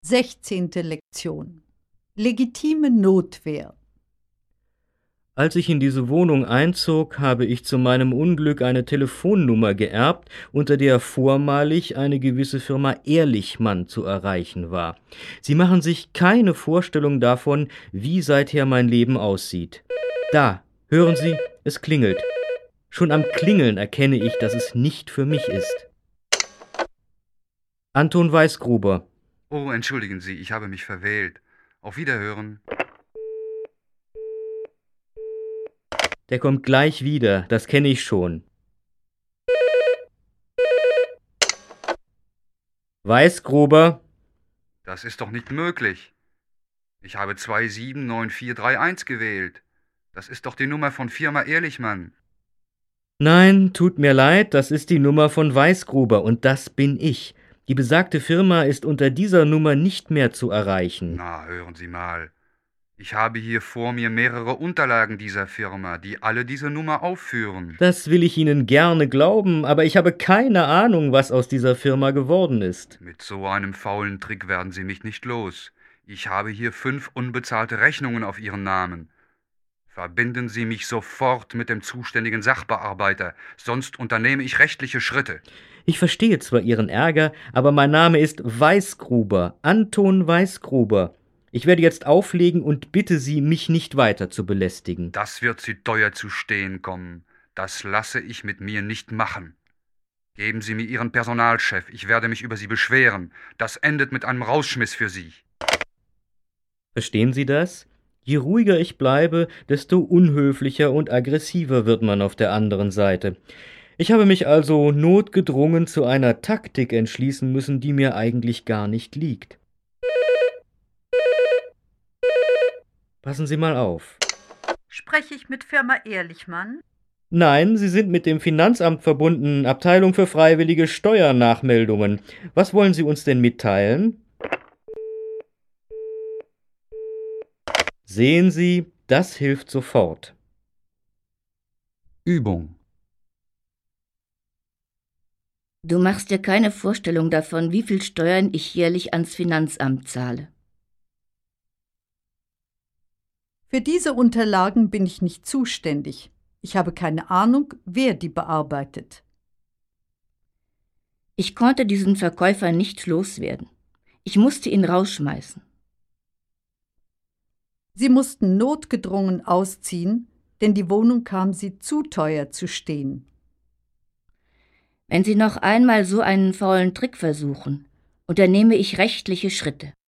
16. Lektion. Legitime Notwehr. Als ich in diese Wohnung einzog, habe ich zu meinem Unglück eine Telefonnummer geerbt, unter der vormalig eine gewisse Firma Ehrlichmann zu erreichen war. Sie machen sich keine Vorstellung davon, wie seither mein Leben aussieht. Da, hören Sie, es klingelt. Schon am Klingeln erkenne ich, dass es nicht für mich ist. Anton Weißgruber. Oh, entschuldigen Sie, ich habe mich verwählt. Auf Wiederhören. Der kommt gleich wieder, das kenne ich schon. Weißgruber. Das ist doch nicht möglich. Ich habe 279431 gewählt. Das ist doch die Nummer von Firma Ehrlichmann. Nein, tut mir leid, das ist die Nummer von Weißgruber und das bin ich. Die besagte Firma ist unter dieser Nummer nicht mehr zu erreichen. Na, hören Sie mal. Ich habe hier vor mir mehrere Unterlagen dieser Firma, die alle diese Nummer aufführen. Das will ich Ihnen gerne glauben, aber ich habe keine Ahnung, was aus dieser Firma geworden ist. Mit so einem faulen Trick werden Sie mich nicht los. Ich habe hier 5 unbezahlte Rechnungen auf Ihren Namen. Verbinden Sie mich sofort mit dem zuständigen Sachbearbeiter, sonst unternehme ich rechtliche Schritte. Ich verstehe zwar Ihren Ärger, aber mein Name ist Weißgruber, Anton Weißgruber. Ich werde jetzt auflegen und bitte Sie, mich nicht weiter zu belästigen. Das wird Sie teuer zu stehen kommen. Das lasse ich mit mir nicht machen. Geben Sie mir Ihren Personalchef, ich werde mich über Sie beschweren. Das endet mit einem Rausschmiss für Sie. Verstehen Sie das? Je ruhiger ich bleibe, desto unhöflicher und aggressiver wird man auf der anderen Seite. Ich habe mich also notgedrungen zu einer Taktik entschließen müssen, die mir eigentlich gar nicht liegt. Passen Sie mal auf. Spreche ich mit Firma Ehrlichmann? Nein, Sie sind mit dem Finanzamt verbunden, Abteilung für freiwillige Steuernachmeldungen. Was wollen Sie uns denn mitteilen? Sehen Sie, das hilft sofort. Übung. Du machst dir keine Vorstellung davon, wie viel Steuern ich jährlich ans Finanzamt zahle. Für diese Unterlagen bin ich nicht zuständig. Ich habe keine Ahnung, wer die bearbeitet. Ich konnte diesen Verkäufer nicht loswerden. Ich musste ihn rausschmeißen. Sie mussten notgedrungen ausziehen, denn die Wohnung kam Sie zu teuer zu stehen. Wenn Sie noch einmal so einen faulen Trick versuchen, unternehme ich rechtliche Schritte.